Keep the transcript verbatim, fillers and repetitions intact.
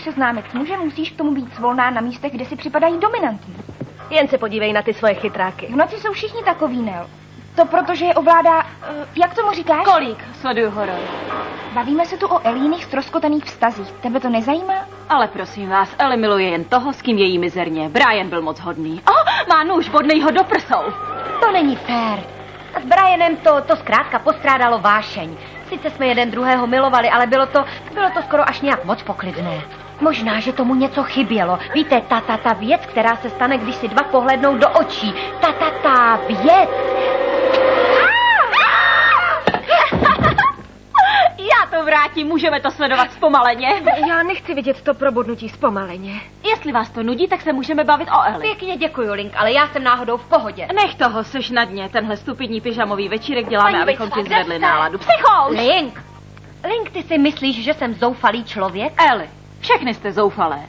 chceš seznámit s mužem, musíš k tomu být svolná na místech, kde si připadají dominantní. Jen se podívej na ty svoje chytráky. V noci jsou všichni takový, Nel. To protože je ovládá... Uh, jak tomu říkáš? Kolík, sleduju horor. Bavíme se tu o Elíných ztroskotaných vztazích. Tebe to nezajímá? Ale prosím vás, Ellie miluje jen toho, s kým je jí mizerně. Brian byl moc hodný. Oh, má nůž, bodnej ho do prsou. To není fér. A s Brianem to, to zkrátka postrádalo vášeň. Sice jsme jeden druhého milovali, ale bylo to, bylo to skoro až nějak moc poklidné. Možná, že tomu něco chybělo. Víte, ta, ta, ta věc, která se stane, když si dva pohlednou do očí. Ta, ta, ta věc. Já to vrátím, můžeme to sledovat zpomaleně. Já nechci vidět to probudnutí zpomaleně. Jestli vás to nudí, tak se můžeme bavit o Ellie. Pěkně děkuju, Link, ale já jsem náhodou v pohodě. Nech toho, seš na dně. Tenhle stupidní pyžamový večírek děláme, Pani abychom Vicová, ti zvedli kde jste? náladu. Psychous! Link, Link, ty si myslíš, že jsem zoufalý člověk? Ellie, všechny jste zoufalé.